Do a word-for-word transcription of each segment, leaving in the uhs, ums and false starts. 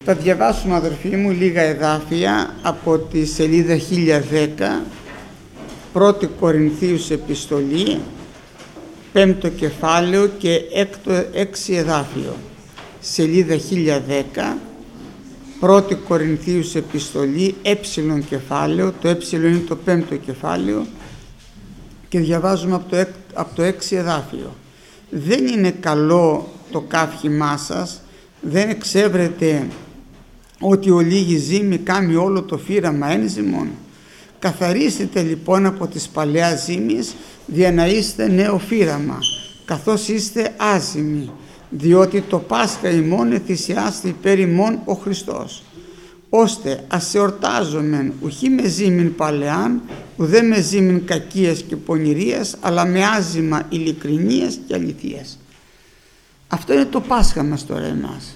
Θα διαβάσουμε, αδερφοί μου, λίγα εδάφια από τη σελίδα χίλια δέκα, πρώτη Κορινθίους επιστολή, πέμπτο κεφάλαιο και έκτο, έξι εδάφιο. Σελίδα χίλια δέκα, πρώτη Κορινθίους επιστολή, έψιλον κεφάλαιο, το έψιλον είναι το πέμπτο κεφάλαιο και διαβάζουμε από το, από το έξι εδάφιο. Δεν είναι καλό το καύχημά σας, δεν εξέβρετε ότι ο λίγη ζύμη κάνει όλο το φύραμα ένζυμον. Καθαρίστε λοιπόν από τις παλαιάς ζύμης, δια να είστε νέο φύραμα, καθώς είστε άζυμοι, διότι το Πάσχα ημών εθυσιάστη υπέρ ημών ο Χριστός, ώστε ας εορτάζομεν ουχή με ζύμην παλαιάν, ουδέ με ζύμην κακίας και πονηρίας, αλλά με άζημα ειλικρινίας και αληθείας. Αυτό είναι το Πάσχα μας τώρα εμάς.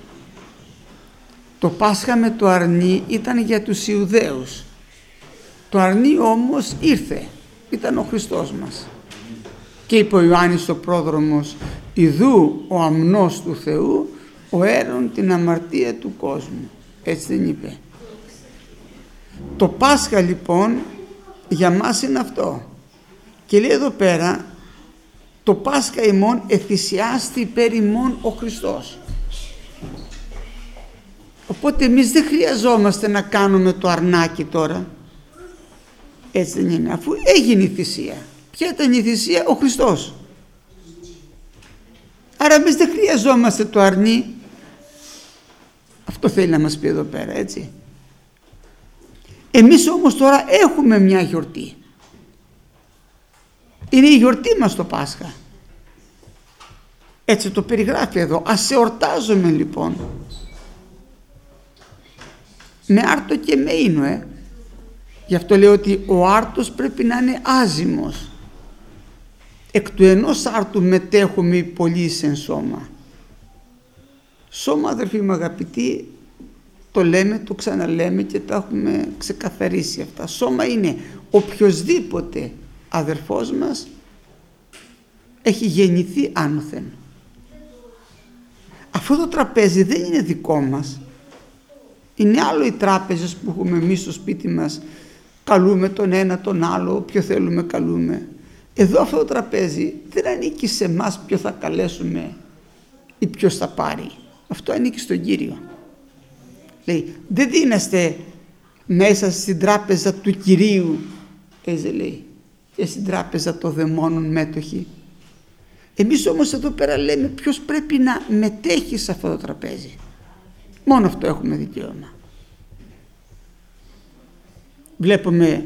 Το Πάσχα με το αρνί ήταν για τους Ιουδαίους. Το αρνί όμως ήρθε, ήταν ο Χριστός μας. Και είπε ο Ιωάννης ο πρόδρομος, «Ιδού ο αμνός του Θεού, ο έρων την αμαρτία του κόσμου». Έτσι δεν είπε? Το Πάσχα λοιπόν για μας είναι αυτό. Και λέει εδώ πέρα, το Πάσχα ημών εθυσιάστη υπέρ ημών ο Χριστός. Οπότε εμείς δεν χρειαζόμαστε να κάνουμε το αρνάκι τώρα. Έτσι δεν είναι? Αφού έγινε η θυσία. Ποια ήταν η θυσία? Ο Χριστός. Άρα εμείς δεν χρειαζόμαστε το αρνί. Αυτό θέλει να μας πει εδώ πέρα, έτσι. Εμείς όμως τώρα έχουμε μια γιορτή. Είναι η γιορτή μας το Πάσχα. Έτσι το περιγράφει εδώ. Ας εορτάζουμε λοιπόν. Με άρτο και με ίνο, ε. Γι' αυτό λέω ότι ο άρτος πρέπει να είναι άζυμος. Εκ του ενός άρτου μετέχουμε οι πολλοίς εν σώμα. Σώμα, αδερφοί μου αγαπητοί, το λέμε, το ξαναλέμε και τα έχουμε ξεκαθαρίσει αυτά. Σώμα είναι οποιοσδήποτε αδερφός μας έχει γεννηθεί άνωθεν. Αυτό το τραπέζι δεν είναι δικό μας. Είναι άλλο οι τράπεζες που έχουμε εμείς στο σπίτι μας. Καλούμε τον ένα τον άλλο, όποιο θέλουμε καλούμε. Εδώ αυτό το τραπέζι δεν ανήκει σε εμάς ποιο θα καλέσουμε ή ποιος θα πάρει. Αυτό ανήκει στον Κύριο. Λέει, δεν δίνεστε μέσα στην τράπεζα του Κυρίου, έτσι λέει, και στην τράπεζα των δαιμόνων μέτοχοι. Εμείς όμως εδώ πέρα λέμε ποιος πρέπει να μετέχει σε αυτό το τραπέζι. Μόνο αυτό έχουμε δικαίωμα. Βλέπουμε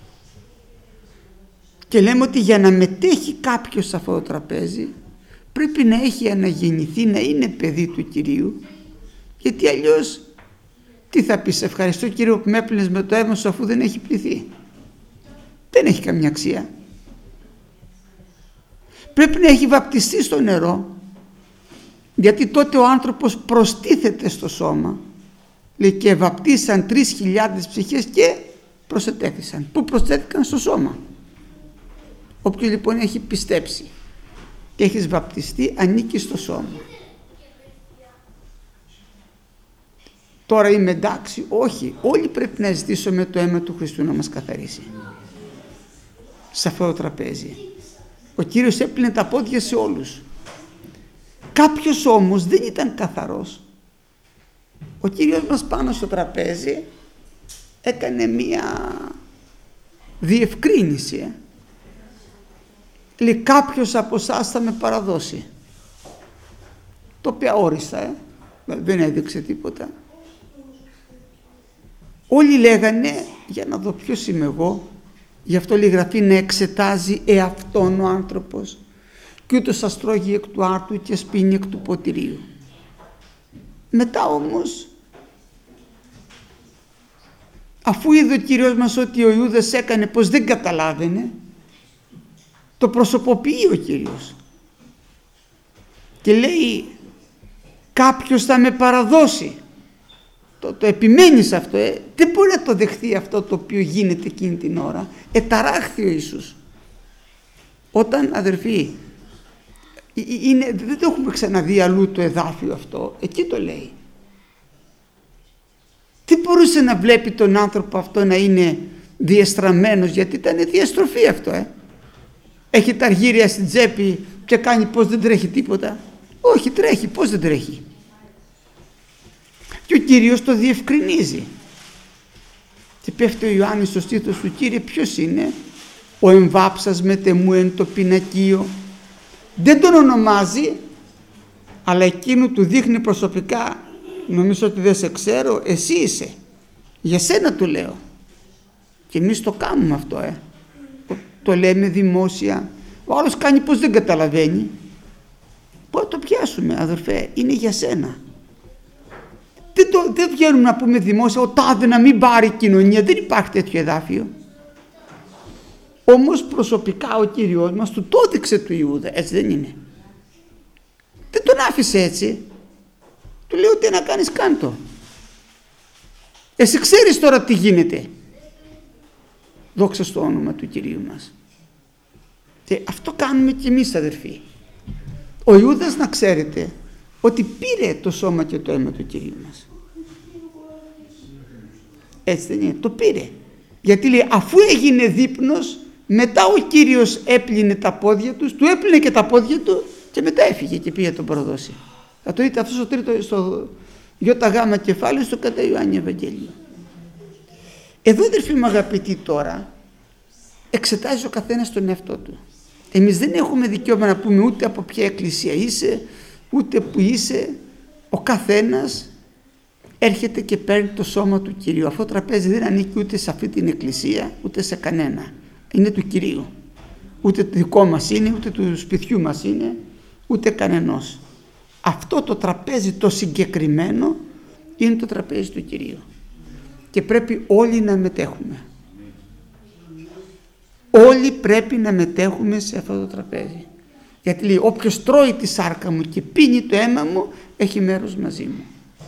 και λέμε ότι για να μετέχει κάποιος σε αυτό το τραπέζι πρέπει να έχει αναγεννηθεί, να είναι παιδί του Κυρίου, γιατί αλλιώς τι θα πεις? Ευχαριστώ Κύριο που με έπλυνες με το αίμα σου, αφού δεν έχει πληθεί. Δεν έχει καμιά αξία. Πρέπει να έχει βαπτιστεί στο νερό, γιατί τότε ο άνθρωπος προστίθεται στο σώμα. Λέει, και βαπτίσαν τρεις χιλιάδες ψυχές και προσετέθησαν. Πού προσθέθηκαν? Στο σώμα. Όποιος λοιπόν έχει πιστέψει και έχεις βαπτιστεί, ανήκει στο σώμα. Τώρα είμαι εντάξει? Όχι, όλοι πρέπει να ζητήσουμε το αίμα του Χριστού να μας καθαρίσει σε αυτό το τραπέζι. Ο Κύριος έπλυνε τα πόδια σε όλους. Κάποιος όμως δεν ήταν καθαρός. Ο Κύριος μας πάνω στο τραπέζι έκανε μία διευκρίνηση. Ε. Λέει, κάποιος από εσάς θα με παραδώσει. Το οποία όρισα, ε. δεν έδειξε τίποτα. Όλοι λέγανε, για να δω ποιος είμαι εγώ, γι' αυτό λέει Γραφή, να εξετάζει εαυτόν ο άνθρωπος, και ούτως αστρώγει εκ του άρτου και σπίνει εκ του ποτηρίου. Μετά όμως, αφού είδε ο Κύριος μας ότι ο Ιούδας έκανε πως δεν καταλάβαινε, το προσωποποιεί ο Κύριος και λέει, κάποιος θα με παραδώσει. Το, το επιμένει σε αυτό, ε. δεν μπορεί να το δεχθεί αυτό το οποίο γίνεται εκείνη την ώρα. Εταράχθη ο Ιησούς. Όταν, αδερφοί, είναι, δεν το έχουμε ξαναδεί αλλού το εδάφιο αυτό, εκεί το λέει. μπορούσε να βλέπει τον άνθρωπο αυτό να είναι διεστραμμένος, γιατί ήταν διαστροφή αυτό. Ε. Έχει τα αργύρια στην τσέπη και κάνει πως δεν τρέχει τίποτα. Όχι, τρέχει, πως δεν τρέχει. Και ο Κύριος το διευκρινίζει. Και πέφτει ο Ιωάννης στο στήθος του: Κύριε, ποιος είναι? Ο εμβάψας μετεμού εν το πινακείο. Δεν τον ονομάζει, αλλά εκείνου του δείχνει προσωπικά: νομίζω ότι δεν σε ξέρω, εσύ είσαι, για σένα του λέω. Και εμείς το κάνουμε αυτό, ε. το λέμε δημόσια. Ο άλλος κάνει πως δεν καταλαβαίνει. Πώς το πιάσουμε, αδερφέ? Είναι για σένα. Δεν, το, δεν βγαίνουμε να πούμε δημόσια ο τάδε να μην πάρει κοινωνία. Δεν υπάρχει τέτοιο εδάφιο. Όμως προσωπικά ο Κύριος μας του το έδειξε του Ιούδα. Έτσι δεν είναι? Δεν τον άφησε έτσι. Του λέει: τι να κάνεις, κάντο. Εσύ ξέρεις τώρα τι γίνεται. Δόξα στο όνομα του Κυρίου μας. Και αυτό κάνουμε και εμείς, αδερφοί. Ο Ιούδας, να ξέρετε, ότι πήρε το σώμα και το αίμα του Κυρίου μας. Έτσι δεν είναι? Το πήρε. Γιατί λέει, αφού έγινε δείπνος, μετά ο Κύριος έπλυνε τα πόδια τους, του έπλυνε και τα πόδια του και μετά έφυγε και πήγε τον προδώσει. Θα το δείτε αυτό στο τρίτο, στο ΙΓ κεφάλαιο, στο κατά Ιωάννη Ευαγγέλιο. Εδώ, αδερφοί μου αγαπητοί, τώρα εξετάζει ο καθένας τον εαυτό του. Εμείς δεν έχουμε δικαίωμα να πούμε ούτε από ποια εκκλησία είσαι, ούτε που είσαι. Ο καθένας έρχεται και παίρνει το σώμα του Κυρίου. Αυτό το τραπέζι δεν ανήκει ούτε σε αυτή την εκκλησία, ούτε σε κανένα. Είναι του Κυρίου. Ούτε το δικό μας είναι, ούτε του σπιτιού μας είναι, ούτε κανενός. Αυτό το τραπέζι το συγκεκριμένο είναι το τραπέζι του Κυρίου. Και πρέπει όλοι να μετέχουμε. Όλοι πρέπει να μετέχουμε σε αυτό το τραπέζι. Γιατί λέει, όποιος τρώει τη σάρκα μου και πίνει το αίμα μου, έχει μέρος μαζί μου.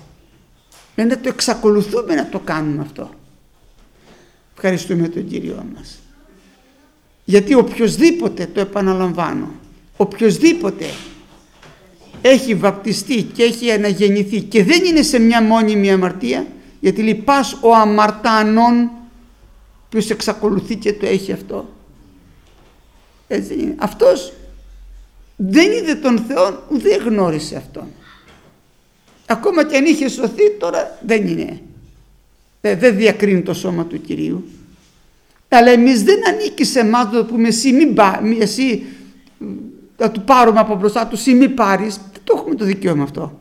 Δεν να το εξακολουθούμε να το κάνουμε αυτό. Ευχαριστούμε τον Κύριο μας. Γιατί οποιοσδήποτε, το επαναλαμβάνω, οποιοσδήποτε έχει βαπτιστεί και έχει αναγεννηθεί και δεν είναι σε μια μόνιμη αμαρτία, γιατί λέει πας ο αμαρτάνων, ποιος εξακολουθεί και το έχει αυτό. Έτσι είναι. Αυτός δεν είδε τον Θεό, δεν γνώρισε Αυτόν. Ακόμα και αν είχε σωθεί, τώρα δεν είναι. Δεν διακρίνει το σώμα του Κυρίου. Αλλά εμείς δεν ανήκει σε εμάς να το πούμε εσύ, μην πά, εσύ θα του πάρουμε από μπροστά του, εσύ μη πάρεις. Δεν το έχουμε το δικαίωμα αυτό.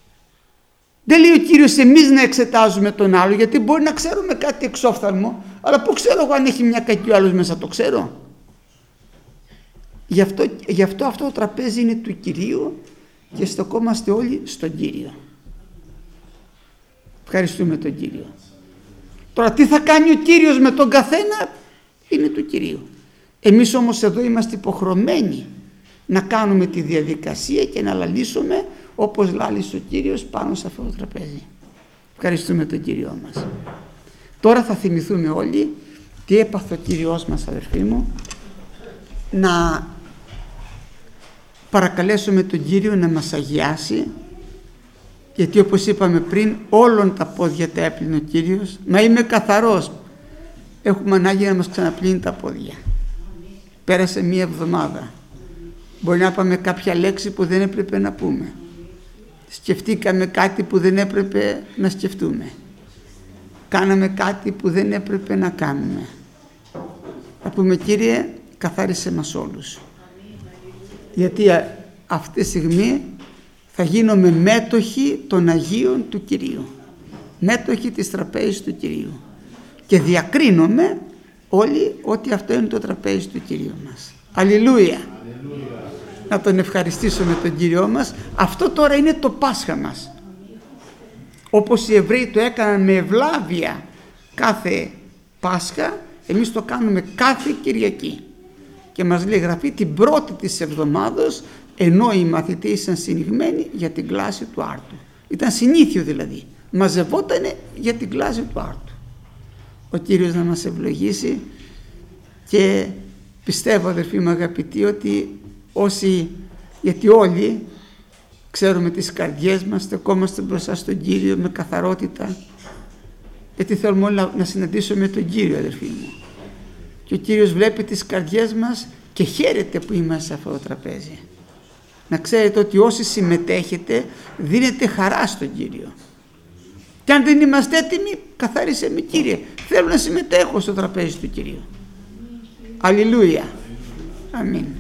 Δεν λέει ο Κύριος εμείς να εξετάζουμε τον άλλο, γιατί μπορεί να ξέρουμε κάτι εξόφθαλμο, αλλά πού ξέρω εγώ αν έχει μια κακή ο άλλος μέσα, το ξέρω. Γι' αυτό, γι' αυτό αυτό το τραπέζι είναι του Κυρίου και στεκόμαστε όλοι στον Κύριο. Ευχαριστούμε τον Κύριο. Τώρα τι θα κάνει ο Κύριος με τον καθένα είναι του Κυρίου. Εμείς όμως εδώ είμαστε υποχρεωμένοι να κάνουμε τη διαδικασία και να λαλήσουμε όπως λάλησε ο Κύριος πάνω σε αυτό το τραπέζι. Ευχαριστούμε τον Κύριο μας. Τώρα θα θυμηθούμε όλοι τι έπαθε ο Κύριος μας, αδερφοί μου, να παρακαλέσουμε τον Κύριο να μας αγιάσει, γιατί όπως είπαμε πριν όλων τα πόδια τα έπλυνε ο Κύριος. Μα είμαι καθαρός. Έχουμε ανάγκη να μας ξαναπλύνει τα πόδια. Πέρασε μία εβδομάδα. Μπορεί να πάμε κάποια λέξη που δεν έπρεπε να πούμε. Σκεφτήκαμε κάτι που δεν έπρεπε να σκεφτούμε. Κάναμε κάτι που δεν έπρεπε να κάνουμε. Θα πούμε, Κύριε, καθάρισε μας όλους. Γιατί αυτή τη στιγμή θα γίνουμε μέτοχοι των Αγίων του Κυρίου. Μέτοχοι της τραπέζης του Κυρίου. Και διακρίνουμε όλοι ότι αυτό είναι το τραπέζι του Κυρίου μας. Αλληλούια. Να τον ευχαριστήσουμε τον Κύριό μας. Αυτό τώρα είναι το Πάσχα μας. Όπως οι Εβραίοι το έκαναν με ευλάβεια κάθε Πάσχα, εμείς το κάνουμε κάθε Κυριακή. Και μας λέει Γραφή την πρώτη της εβδομάδος, ενώ οι μαθητές ήταν συνηγμένοι για την κλάση του άρτου. Ήταν συνήθιο δηλαδή. Μαζευότανε για την κλάση του άρτου. Ο Κύριος να μας ευλογήσει και πιστεύω, αδερφοί μου αγαπητοί, ότι όσοι, γιατί όλοι ξέρουμε τις καρδιές μας, στεκόμαστε μπροστά στον Κύριο με καθαρότητα, γιατί θέλουμε όλοι να, να συναντήσουμε τον Κύριο, αδερφοί μου. Και ο Κύριος βλέπει τις καρδιές μας και χαίρεται που είμαστε σε αυτό το τραπέζι. Να ξέρετε ότι όσοι συμμετέχετε δίνετε χαρά στον Κύριο. Και αν δεν είμαστε έτοιμοι, καθάρισε με, Κύριε, θέλω να συμμετέχω στο τραπέζι του Κυρίου. Αλληλούια. Αμήν.